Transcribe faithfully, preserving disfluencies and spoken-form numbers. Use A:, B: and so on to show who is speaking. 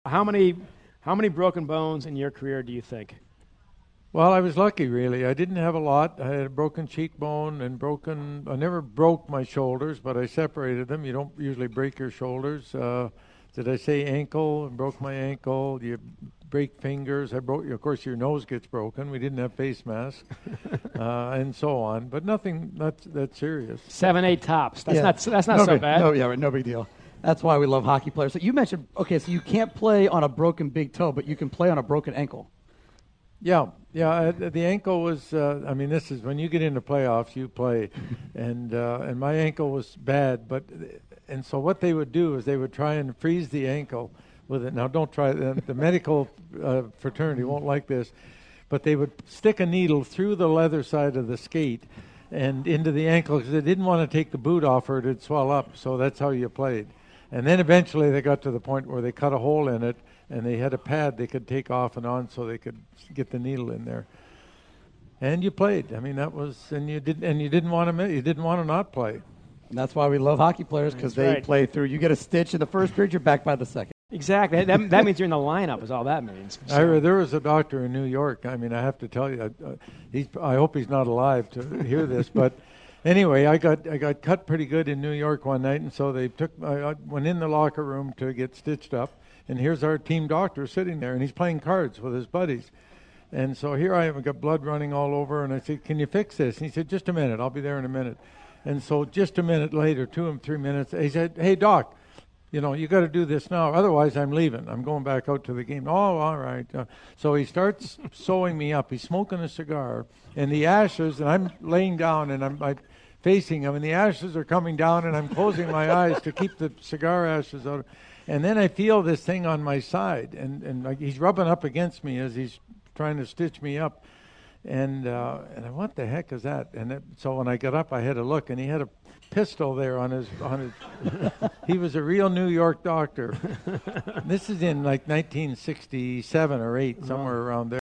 A: How many how many broken bones in your career do you think?
B: Well, I was lucky, really. I didn't have a lot. I had a broken cheekbone and broken. I never broke my shoulders, but I separated them. You don't usually break your shoulders. Uh, did I say ankle? And broke my ankle. You break fingers. I broke. Of course, your nose gets broken. We didn't have face masks, uh, and so on. But nothing that's that serious.
A: Seven, eight tops. That's
C: Yeah.
A: not that's not
C: no
A: so
C: big,
A: bad.
C: No, yeah, right, no big deal. That's why we love hockey players. So you mentioned, okay, so you can't play on a broken big toe, but you can play on a broken ankle.
B: Yeah, yeah. Uh, the ankle was. Uh, I mean, this is when you get into playoffs, you play, and uh, and my ankle was bad. But and so what they would do is they would try and freeze the ankle with it. Now, don't try. The, the medical uh, fraternity won't like this, but they would stick a needle through the leather side of the skate and into the ankle because they didn't want to take the boot off or it'd swell up. So that's how you played. And then eventually they got to the point where they cut a hole in it, and they had a pad they could take off and on so they could get the needle in there. And you played. I mean, that was, and you didn't, and you didn't want to, you didn't want to not play.
C: And that's why we love hockey players, because they
A: right.
C: play through. You get a stitch in the first period, you're back by the second.
A: Exactly. That, that means you're in the lineup. Is all that means.
B: I, re- there was a doctor in New York. I mean, I have to tell you, uh, he's, I hope he's not alive to hear this, but. Anyway, I got I got cut pretty good in New York one night, and so they took I, I went in the locker room to get stitched up, and here's our team doctor sitting there, and he's playing cards with his buddies, and so here I am, I've got blood running all over, and I said, "Can you fix this?" And he said, "Just a minute, I'll be there in a minute," and so just a minute later, two and three minutes, he said, "Hey doc, you know you got to do this now, otherwise I'm leaving. I'm going back out to the game." "Oh, all right." Uh, so he starts sewing me up. He's smoking a cigar, and the ashes, and I'm laying down, and I'm I, facing him, and the ashes are coming down, and I'm closing my eyes to keep the cigar ashes out. And then I feel this thing on my side, and, and like he's rubbing up against me as he's trying to stitch me up. And uh, and I, what the heck is that? And it, so when I got up, I had a look, and he had a pistol there on his on his. He was a real New York doctor. This is in like nineteen sixty-seven or eight, somewhere around there.